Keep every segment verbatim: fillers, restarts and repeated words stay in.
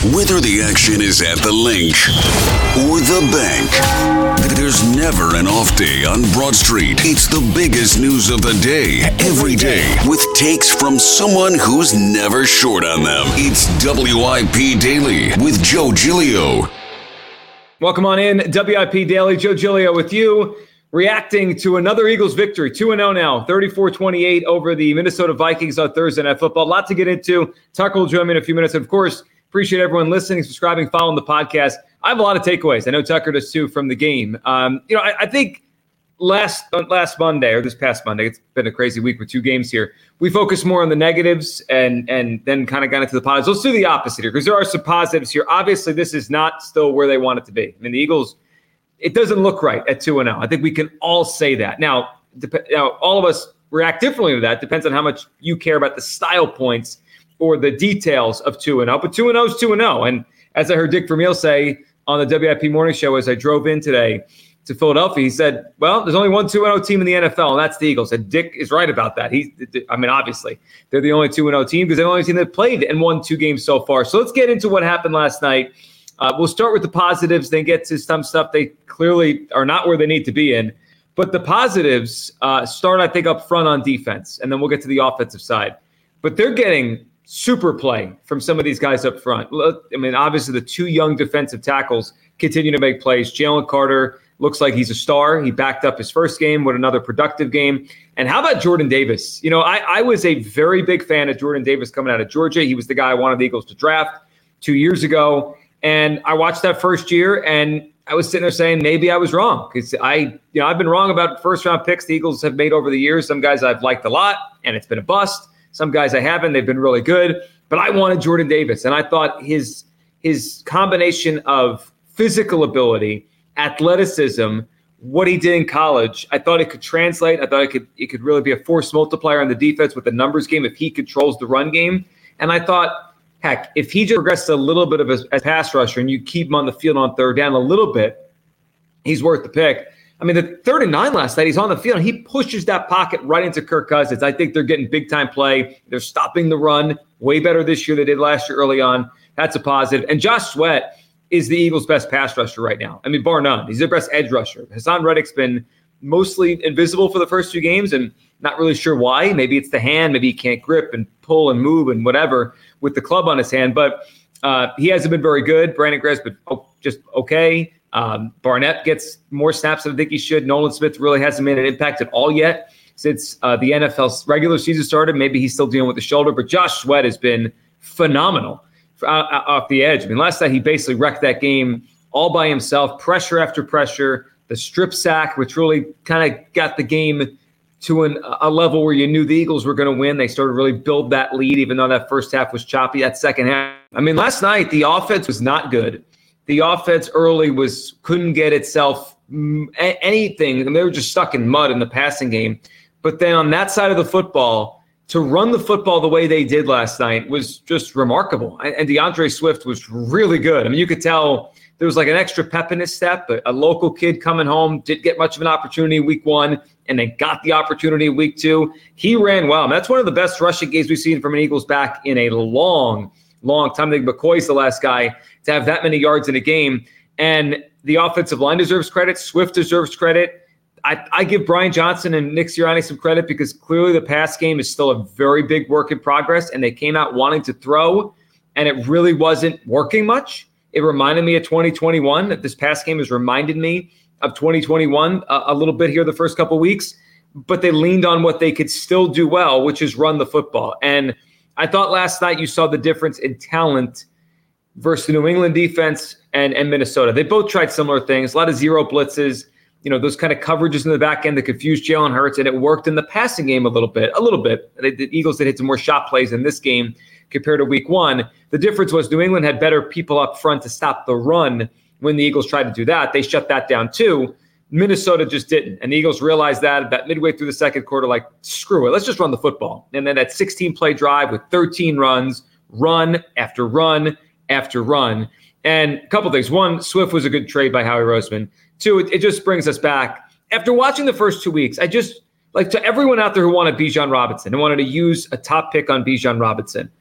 Whether the action is at the link or the bank, there's never an off day on Broad Street. It's the biggest news of the day, every day, with takes from someone who's never short on them. It's W I P Daily with Joe Giglio. Welcome on in, W I P Daily. Joe Giglio with you, reacting to another Eagles victory, two and oh now, thirty-four twenty-eight over the Minnesota Vikings on Thursday Night Football. A lot to get into. Tucker will join me in a few minutes. Of course, appreciate everyone listening, subscribing, following the podcast. I have a lot of takeaways. I know Tucker does too from the game. Um, you know, I, I think last last Monday or this past Monday, it's been a crazy week with two games here. We focused more on the negatives and and then kind of got into the positives. Let's do the opposite here because there are some positives here. Obviously, this is not still where they want it to be. I mean, the Eagles, it doesn't look right at two and oh. I think we can all say that. Now, dep- now, all of us react differently to that. Depends on how much you care about the style points or the details of two and oh. But two and oh is two and oh. And as I heard Dick Vermeil say on the W I P Morning Show as I drove in today to Philadelphia, he said, well, there's only one two and oh team in the N F L, and that's the Eagles. And Dick is right about that. He, I mean, obviously, they're the only two and oh team because they're the only team that played and won two games so far. So let's get into what happened last night. Uh, we'll start with the positives, then get to some stuff they clearly are not where they need to be in. But the positives uh, start, I think, up front on defense, and then we'll get to the offensive side. But they're getting super play from some of these guys up front. I mean, obviously, the two young defensive tackles continue to make plays. Jalen Carter looks like he's a star. He backed up his first game with another productive game. And how about Jordan Davis? You know, I, I was a very big fan of Jordan Davis coming out of Georgia. He was the guy I wanted the Eagles to draft two years ago. And I watched that first year, and I was sitting there saying maybe I was wrong because I, you know, I've been wrong about first-round picks the Eagles have made over the years. Some guys I've liked a lot, and it's been a bust. Some guys I haven't. They've been really good. But I wanted Jordan Davis, and I thought his his combination of physical ability, athleticism, what he did in college, I thought it could translate. I thought it could it could really be a force multiplier on the defense with the numbers game if he controls the run game. And I thought, heck, if he just progressed a little bit of a, a pass rusher and you keep him on the field on third down a little bit, he's worth the pick. I mean, the third and nine last night, he's on the field, and he pushes that pocket right into Kirk Cousins. I think they're getting big-time play. They're stopping the run way better this year than they did last year early on. That's a positive. And Josh Sweat is the Eagles' best pass rusher right now. I mean, bar none. He's their best edge rusher. Hassan Reddick's been mostly invisible for the first two games, and not really sure why. Maybe it's the hand. Maybe he can't grip and pull and move and whatever with the club on his hand. But uh, he hasn't been very good. Brandon Graham's been oh, just okay. Um, Barnett gets more snaps than I think he should. Nolan Smith really hasn't made an impact at all yet since uh, the N F L's regular season started. Maybe he's still dealing with the shoulder, but Josh Sweat has been phenomenal off the edge. I mean, last night he basically wrecked that game all by himself, pressure after pressure, the strip sack, which really kind of got the game to an, a level where you knew the Eagles were going to win. They started to really build that lead, even though that first half was choppy. That second half, I mean, last night the offense was not good. The offense early was couldn't get itself anything, and they were just stuck in mud in the passing game. But then on that side of the football, to run the football the way they did last night was just remarkable. And DeAndre Swift was really good. I mean, you could tell there was like an extra pep in his step. A local kid coming home, didn't get much of an opportunity week one, and then got the opportunity week two. He ran well. And that's one of the best rushing games we've seen from an Eagles back in a long, long time. I think McCoy's the last guy to have that many yards in a game. And the offensive line deserves credit. Swift deserves credit. I, I give Brian Johnson and Nick Sirianni some credit because clearly the pass game is still a very big work in progress, and they came out wanting to throw, and it really wasn't working much. It reminded me of twenty twenty-one. That this pass game has reminded me of twenty twenty-one a, a little bit here the first couple of weeks, but they leaned on what they could still do well, which is run the football. And I thought last night you saw the difference in talent versus the New England defense and, and Minnesota. They both tried similar things, a lot of zero blitzes, you know, those kind of coverages in the back end that confused Jalen Hurts, and it worked in the passing game a little bit, a little bit. They, the Eagles did hit some more shot plays in this game compared to week one. The difference was New England had better people up front to stop the run when the Eagles tried to do that. They shut that down too. Minnesota just didn't. And the Eagles realized that about midway through the second quarter, like, screw it, let's just run the football. And then that sixteen-play drive with thirteen runs, run after run after run. And a couple things. One, Swift was a good trade by Howie Roseman. Two, it, it just brings us back. After watching the first two weeks, I just, like, to everyone out there who wanted Bijan Robinson and wanted to use a top pick on Bijan Robinson,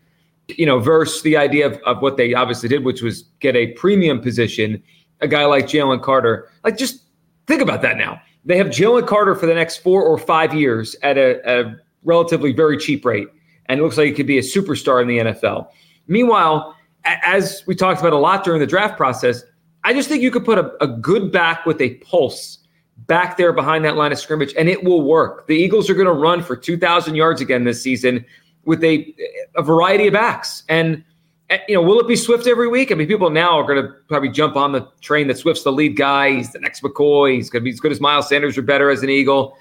you know, versus the idea of, of what they obviously did, which was get a premium position, a guy like Jalen Carter. Like, just think about that now. They have Jalen Carter for the next four or five years at a, a relatively very cheap rate, and it looks like he could be a superstar in the N F L. Meanwhile, as we talked about a lot during the draft process, I just think you could put a, a good back with a pulse back there behind that line of scrimmage, and it will work. The Eagles are going to run for two thousand yards again this season with a, a variety of backs. And, you know, will it be Swift every week? I mean, people now are going to probably jump on the train that Swift's the lead guy. He's the next McCoy. He's going to be as good as Miles Sanders or better as an Eagle.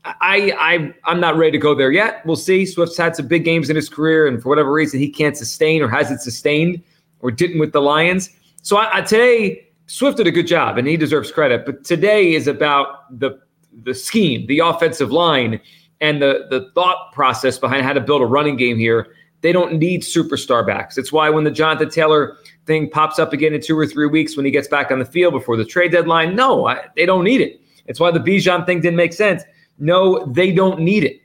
I, I, I'm not ready to go there yet. We'll see. Swift's had some big games in his career, and for whatever reason, he can't sustain or hasn't sustained or didn't with the Lions. So I, I, today, Swift did a good job, and he deserves credit. But today is about the the scheme, the offensive line, and the, the thought process behind how to build a running game here. They don't need superstar backs. It's why when the Jonathan Taylor thing pops up again in two or three weeks when he gets back on the field before the trade deadline, no, I, they don't need it. It's why the Bijan thing didn't make sense. No, they don't need it.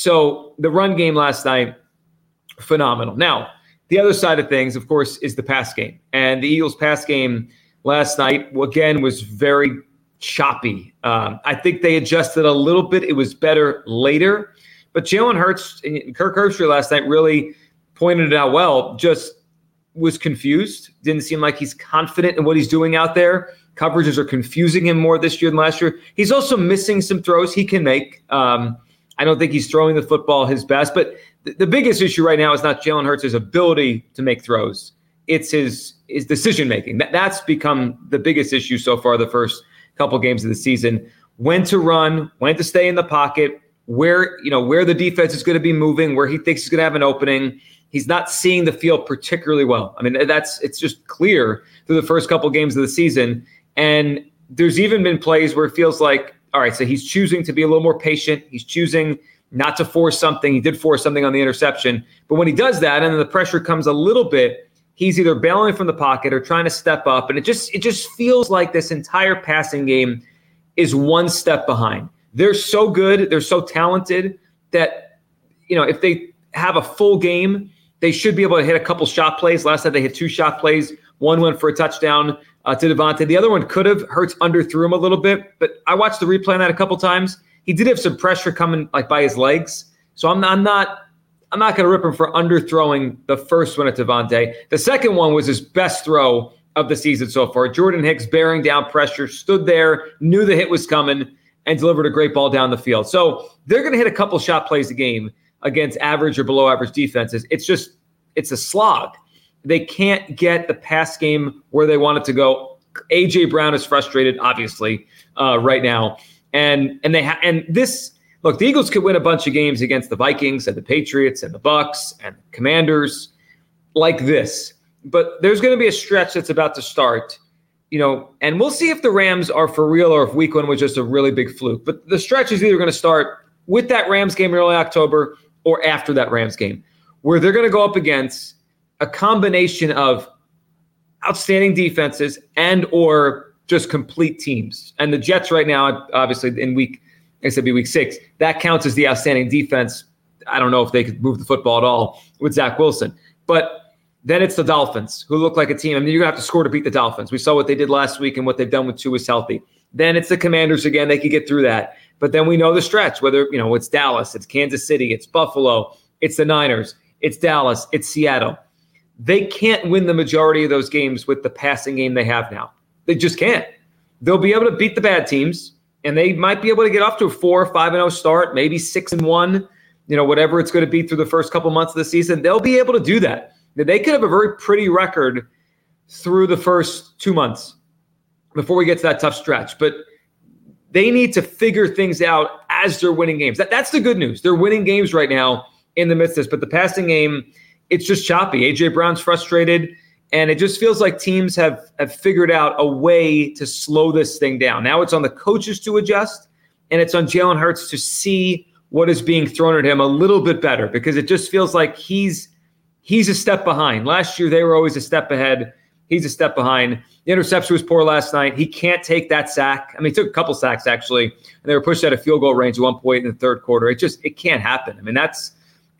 So the run game last night, phenomenal. Now, the other side of things, of course, is the pass game. And the Eagles' pass game last night, again, was very choppy. Um, I think they adjusted a little bit. It was better later. But Jalen Hurts and Kirk Herbstreit last night really pointed it out well, just was confused. Didn't seem like he's confident in what he's doing out there. Coverages are confusing him more this year than last year. He's also missing some throws he can make. Um, I don't think he's throwing the football his best. But th- the biggest issue right now is not Jalen Hurts' ability to make throws. It's his, his decision-making. That, that's become the biggest issue so far the first couple games of the season. When to run, when to stay in the pocket, where, you know, where the defense is going to be moving, where he thinks he's going to have an opening. He's not seeing the field particularly well. I mean, that's it's just clear through the first couple games of the season. And there's even been plays where it feels like, all right, so he's choosing to be a little more patient. He's choosing not to force something. He did force something on the interception. But when he does that and then the pressure comes a little bit, he's either bailing from the pocket or trying to step up. And it just it just feels like this entire passing game is one step behind. They're so good. They're so talented that, you know, if they have a full game, they should be able to hit a couple shot plays. Last night they hit two shot plays. One went for a touchdown uh, to Devontae. The other one could have. Hurts underthrew him a little bit. But I watched the replay on that a couple times. He did have some pressure coming like by his legs. So I'm not, I'm not, I'm not going to rip him for underthrowing the first one at Devontae. The second one was his best throw of the season so far. Jordan Hicks bearing down pressure, stood there, knew the hit was coming, and delivered a great ball down the field. So they're going to hit a couple shot plays a game against average or below average defenses. It's just, it's a slog. They can't get the pass game where they want it to go. A J Brown is frustrated, obviously, uh, right now. And and they ha- and this, look, the Eagles could win a bunch of games against the Vikings and the Patriots and the Bucks and the Commanders like this. But there's going to be a stretch that's about to start. You know, and we'll see if the Rams are for real or if week one was just a really big fluke. But the stretch is either going to start with that Rams game in early October or after that Rams game, where they're going to go up against a combination of outstanding defenses and or just complete teams. And the Jets right now, obviously in week, I said be week six, that counts as the outstanding defense. I don't know if they could move the football at all with Zach Wilson. But then it's the Dolphins, who look like a team. I mean, you're going to have to score to beat the Dolphins. We saw what they did last week and what they've done with Tua is healthy. Then it's the Commanders again. They could get through that. But then we know the stretch, whether, you know, it's Dallas, it's Kansas City, it's Buffalo, it's the Niners, it's Dallas, it's Seattle. They can't win the majority of those games with the passing game they have now. They just can't. They'll be able to beat the bad teams, and they might be able to get off to a four, five and oh start, maybe six and one, you know, whatever it's going to be through the first couple months of the season. They'll be able to do that. They could have a very pretty record through the first two months before we get to that tough stretch. But they need to figure things out as they're winning games. That, that's the good news. They're winning games right now in the midst of this. But the passing game, it's just choppy. A J Brown's frustrated, and it just feels like teams have, have figured out a way to slow this thing down. Now it's on the coaches to adjust, and it's on Jalen Hurts to see what is being thrown at him a little bit better, because it just feels like he's He's a step behind. Last year, they were always a step ahead. He's a step behind. The interception was poor last night. He can't take that sack. I mean, he took a couple sacks, actually, and they were pushed out of field goal range at one point in the third quarter. It just, it can't happen. I mean, that's,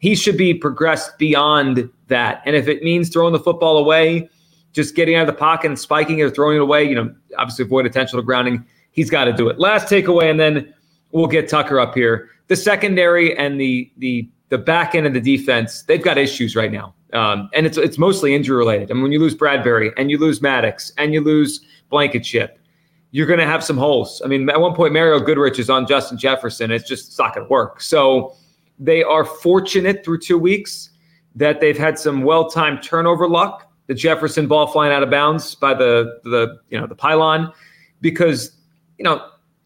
he should be progressed beyond that. And if it means throwing the football away, just getting out of the pocket and spiking it or throwing it away, you know, obviously avoid intentional grounding, he's got to do it. Last takeaway, and then we'll get Tucker up here. The secondary and the the the back end of the defense, they've got issues right now. Um, and it's it's mostly injury related. I mean, when you lose Bradbury and you lose Maddox and you lose Blankenship, you're going to have some holes. I mean, at one point, Mario Goodrich is on Justin Jefferson. It's just it's not going to work. So they are fortunate through two weeks that they've had some well-timed turnover luck. The Jefferson ball flying out of bounds by the the you know the pylon, because you know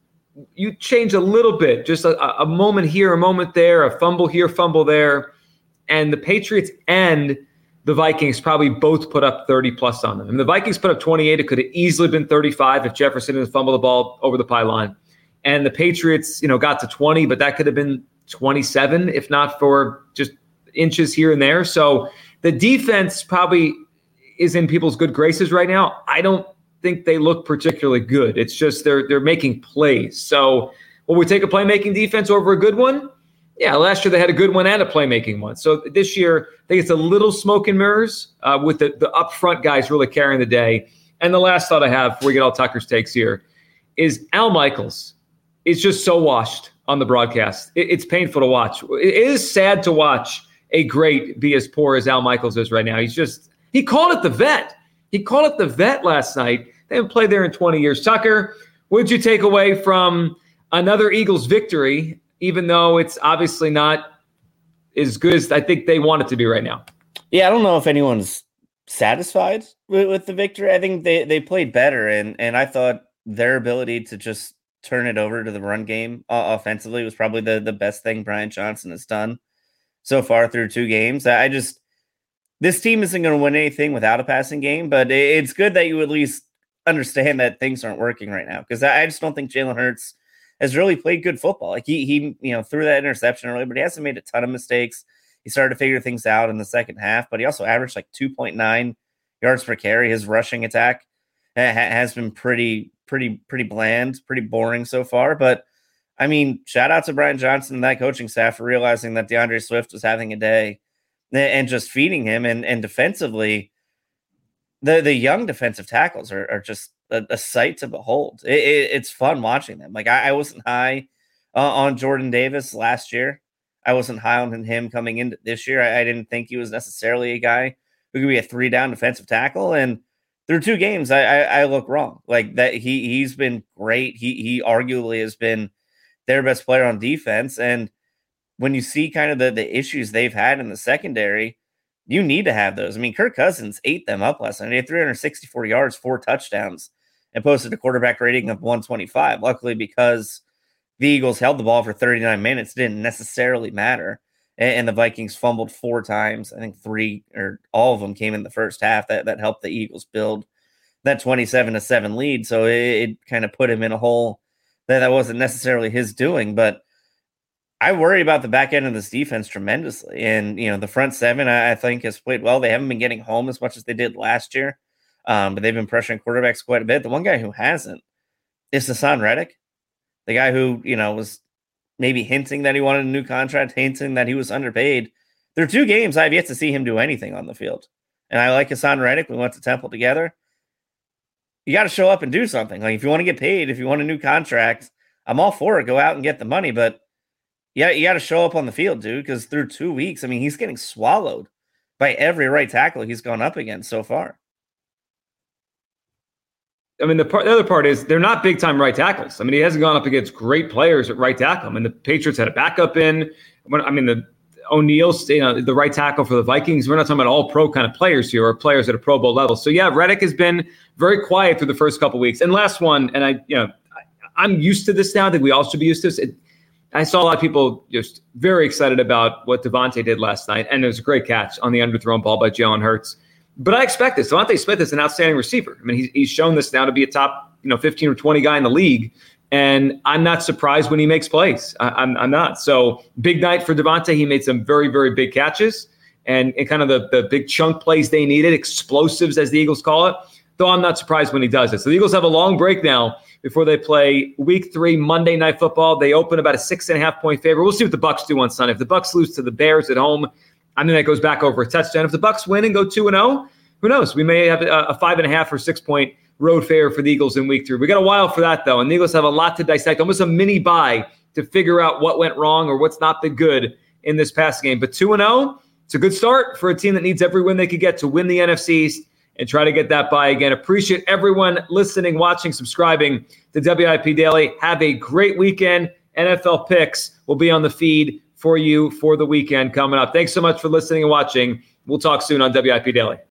you change a little bit, just a, a moment here, a moment there, a fumble here, fumble there, and the Patriots and the Vikings probably both put up thirty plus on them. And the Vikings put up twenty-eight. It could have easily been thirty-five if Jefferson didn't fumble the ball over the pylon. And the Patriots, you know, got to twenty, but that could have been twenty-seven if not for just inches here and there. So the defense probably is in people's good graces right now. I don't think they look particularly good. It's just they're they're making plays. So will we take a playmaking defense over a good one? Yeah, last year they had a good one and a playmaking one. So this year, I think it's a little smoke and mirrors uh, with the, the upfront guys really carrying the day. And the last thought I have before we get all Tucker's takes here is Al Michaels is just so washed on the broadcast. It, it's painful to watch. It is sad to watch a great be as poor as Al Michaels is right now. He's just – he called it the vet. He called it the vet last night. They haven't played there in twenty years. Tucker, what did you take away from another Eagles victory, even though it's obviously not as good as I think they want it to be right now? Yeah, I don't know if anyone's satisfied with, with the victory. I think they, they played better, and, and I thought their ability to just turn it over to the run game uh, offensively was probably the, the best thing Brian Johnson has done so far through two games. I just – this team isn't going to win anything without a passing game, but it's good that you at least understand that things aren't working right now, because I just don't think Jalen Hurts – has really played good football. Like he, he, you know, threw that interception early, but he hasn't made a ton of mistakes. He started to figure things out in the second half, but he also averaged like two point nine yards per carry. His rushing attack ha- has been pretty, pretty, pretty bland, pretty boring so far. But I mean, shout out to Brian Johnson and that coaching staff for realizing that DeAndre Swift was having a day and just feeding him. And, and defensively, the, the young defensive tackles are, are just A, a sight to behold. It, it, it's fun watching them. Like I, I wasn't high uh, on Jordan Davis last year. I wasn't high on him coming into this year. I, I didn't think he was necessarily a guy who could be a three down defensive tackle. And through two games, I, I, I look wrong. Like that, he he's been great. He he arguably has been their best player on defense. And when you see kind of the the issues they've had in the secondary, you need to have those. I mean, Kirk Cousins ate them up last night. He had three hundred sixty-four yards, four touchdowns, and posted a quarterback rating of one twenty-five. Luckily, because the Eagles held the ball for thirty-nine minutes, it didn't necessarily matter. And the Vikings fumbled four times. I think three or all of them came in the first half. That, that helped the Eagles build that twenty-seven to seven lead. So it, it kind of put him in a hole that, that wasn't necessarily his doing. But I worry about the back end of this defense tremendously. And, you know, the front seven, I, I think, has played well. They haven't been getting home as much as they did last year. Um, but they've been pressuring quarterbacks quite a bit. The one guy who hasn't is Hassan Reddick, the guy who, you know, was maybe hinting that he wanted a new contract, hinting that he was underpaid. There are two games I've yet to see him do anything on the field. And I like Hassan Reddick. We went to Temple together. You got to show up and do something. Like if you want to get paid, if you want a new contract, I'm all for it. Go out and get the money. But yeah, you got to show up on the field, dude, because through two weeks, I mean, he's getting swallowed by every right tackle he's gone up against so far. I mean, the, part, the other part is they're not big-time right tackles. I mean, he hasn't gone up against great players at right tackle. I mean, the Patriots had a backup in. I mean, the O'Neill's, you know, the right tackle for the Vikings. We're not talking about all-pro kind of players here or players at a Pro Bowl level. So, yeah, Reddick has been very quiet through the first couple of weeks. And last one, and I, you know, I, I'm used to this now. I think we all should be used to this. It, I saw a lot of people just very excited about what Devontae did last night, and it was a great catch on the underthrown ball by Jalen Hurts. But I expect this. Devontae Smith is an outstanding receiver. I mean, he's, he's shown this now to be a top, you know, fifteen or twenty guy in the league, and I'm not surprised when he makes plays. I, I'm, I'm not. So big night for Devontae. He made some very, very big catches and, and kind of the, the big chunk plays they needed, explosives as the Eagles call it. though I'm not surprised when he does it. So the Eagles have a long break now before they play week three Monday Night Football. They open about a six and a half point favorite. We'll see what the Bucs do on Sunday. If the Bucs lose to the Bears at home, I think that goes back over a touchdown. If the Bucs win and go two and oh, who knows? We may have a, a five and a half or six point road favorite for the Eagles in week three. We got a while for that, though, and the Eagles have a lot to dissect, almost a mini bye to figure out what went wrong or what's not been good in this past game. But two and oh, it's a good start for a team that needs every win they could get to win the N F C East and try to get that bye again. Appreciate everyone listening, watching, subscribing to W I P Daily. Have a great weekend. N F L picks will be on the feed for you for the weekend coming up. Thanks so much for listening and watching. We'll talk soon on W I P Daily.